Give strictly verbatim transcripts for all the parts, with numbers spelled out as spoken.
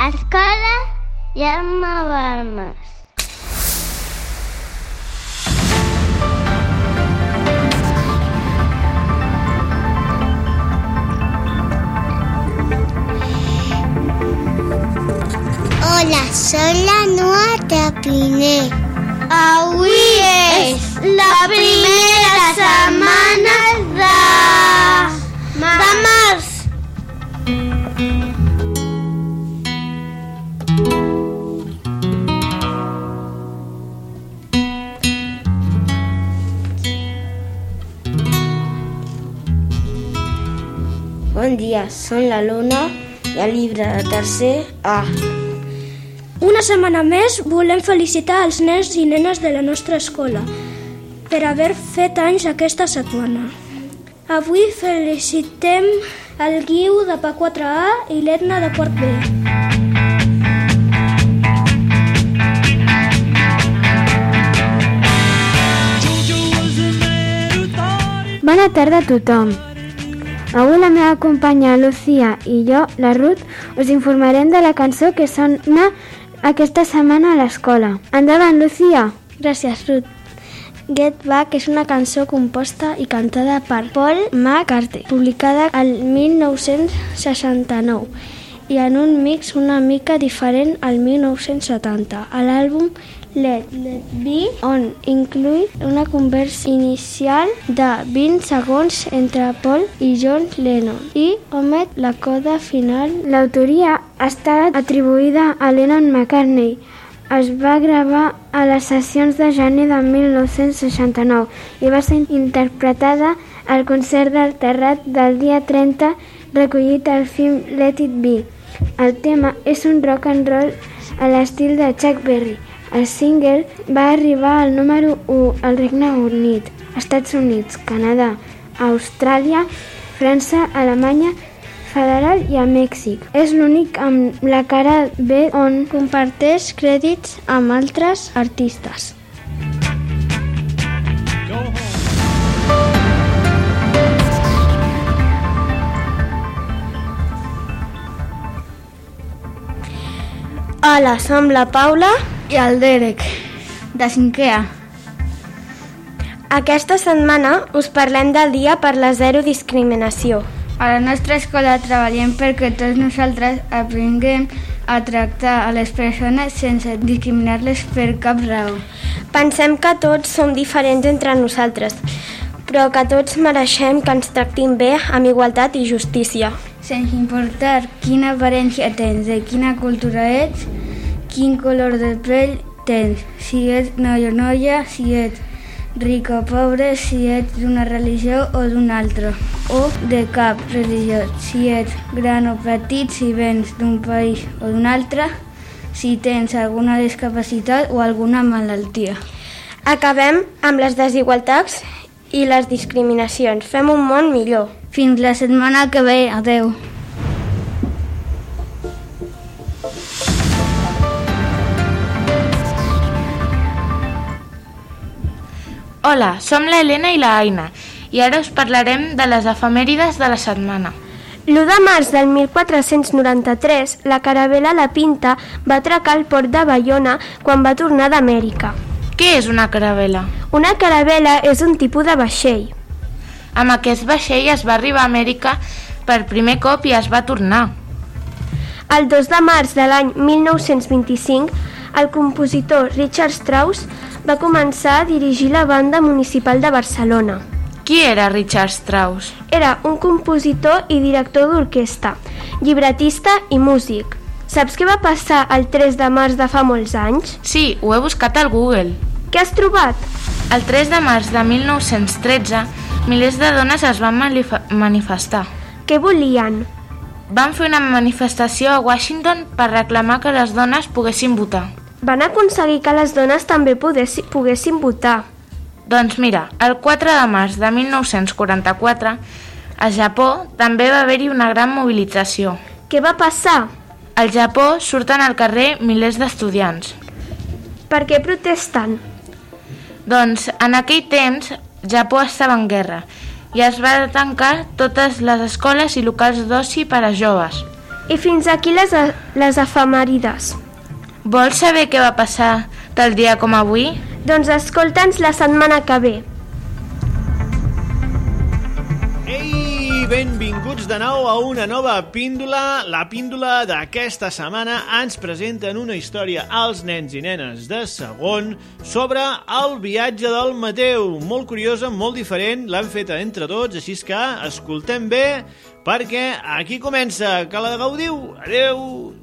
Escola Jaume Balmes. Hola, soy la Noa Trapiner. Avui és la primera setmana de, de març. Bon dia, som la Luna i el llibre de tercer A. Una setmana més volem felicitar els nens i nenes de la nostra escola per haver fet anys aquesta setmana. Avui felicitem el Guiu de P quatre A i l'Edna de quart B. Bona tarda a tothom. Avui la meva companya Lucía i jo, la Ruth, us informarem de la cançó que sona aquesta setmana a l'escola. Endavant, Lucía. Gràcies, Ruth. Get Back és una cançó composta i cantada per Paul McCartney, publicada el mil nou-cents seixanta-nou i en un mix una mica diferent al mil nou-cents setanta. A l'àlbum Let It Be, on inclui una conversa inicial de vint segons entre Paul i John Lennon i omet la coda final. L'autoria està atribuïda a Lennon McCartney. Es va gravar a les sessions de gener de mil nou-cents seixanta-nou i va ser interpretada al concert del Terrat del dia trenta, recollit al film Let It Be. El tema és un rock and roll a l'estil de Chuck Berry. El single va arribar al número u al Regne Unit, Estats Units, Canadà, Austràlia, França, Alemanya Federal i a Mèxic. És l'únic amb la cara B on comparteix crèdits amb altres artistes. Hola, som la Paula i el Derek, de cinquè A. Aquesta setmana us parlem del dia per la zero discriminació. A la nostra escola treballem perquè tots nosaltres aprenguem a tractar a les persones sense discriminar-les per cap raó. Pensem que tots som diferents entre nosaltres, però que tots mereixem que ens tractin bé amb igualtat i justícia. Sense importar quina aparença tens, de quina cultura ets, quin color de pell tens, si ets noia o noia, si ets ric o pobre, si ets d'una religió o d'una altra, o de cap religió, si ets gran o petit, si vens d'un país o d'un altre, si tens alguna discapacitat o alguna malaltia. Acabem amb les desigualtats i les discriminacions. Fem un món millor. Fins la setmana que ve. Adeu. Hola, som la Helena i la Aina i ara us parlarem de les efemèrides de la setmana. l'u de març del mil quatre-cents noranta-tres, la caravela La Pinta va atracar al port de Baiona quan va tornar d'Amèrica. Què és una caravela? Una caravela és un tipus de vaixell. Amb aquest vaixell es va arribar a Amèrica per primer cop i es va tornar. El dos de març de l'any mil nou-cents vint-i-cinc, el compositor Richard Strauss va començar a dirigir la Banda Municipal de Barcelona. Qui era Richard Strauss? Era un compositor i director d'orquestra, llibretista i músic. Saps què va passar el tres de març de fa molts anys? Sí, ho he buscat al Google. Què has trobat? El tres de març de mil nou-cents tretze, milers de dones es van manifestar. Què volien? Van fer una manifestació a Washington per reclamar que les dones poguessin votar. Van aconseguir que les dones també poguessin votar. Doncs mira, el quatre de març de mil nou-cents quaranta-quatre, a Japó també va haver-hi una gran mobilització. Què va passar? Al Japó surten al carrer milers d'estudiants. Per què protesten? Doncs en aquell temps Japó estava en guerra i es va tancar totes les escoles i locals d'oci per a joves. I fins aquí les, les efemèrides. Vols saber què va passar tal dia com avui? Doncs escolta'ns la setmana que ve. Ei, benvinguts de nou a una nova píndola. La píndola d'aquesta setmana ens presenten una història als nens i nenes de segon sobre el viatge del Mateu. Molt curiosa, molt diferent, l'han feta entre tots, així que escoltem bé perquè aquí comença. Que la gaudiu. Adeu.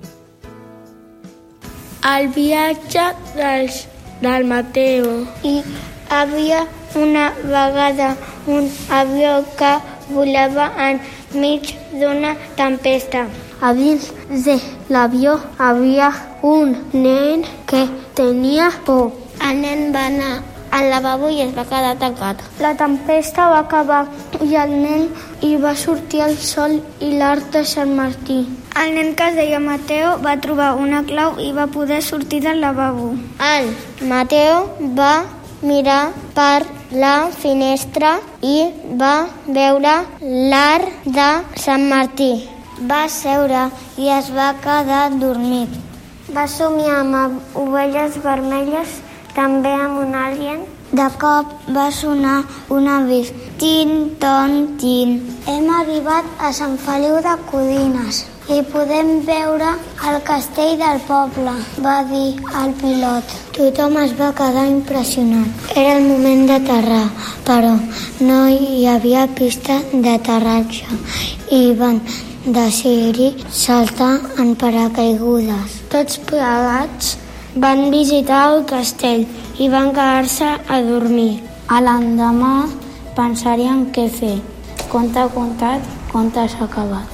El viatge dels, del Mateu. Hi havia una vegada un avió que volava enmig d'una tempesta. A dins de l'avió havia un nen que tenia por. El nen va anar al lavabo i es va quedar tancat. La tempesta va acabar i el nen hi va sortir el sol i l'Arc de Sant Martí. El nen que es deia Mateu va trobar una clau i va poder sortir del lavabo. El Mateu va mirar per la finestra i va veure l'Arc de Sant Martí. Va seure i es va quedar dormit. Va somiar amb ovelles vermelles, també amb un alien. De cop va sonar un avís. Tin, ton, tin. Hem arribat a Sant Feliu de Codines i podem veure el castell del poble, va dir el pilot. Tothom es va quedar impressionat. Era el moment d'aterrar, però no hi havia pista d'aterratge i van decidir saltar en paracaigudes. Tots plegats van visitar el castell i van quedar-se a dormir. A l'endemà pensarien què fer. Conte contat, conte s'ha acabat.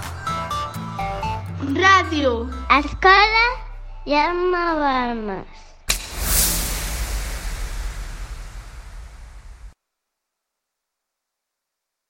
Ràdio. Escola Jaume Balmes.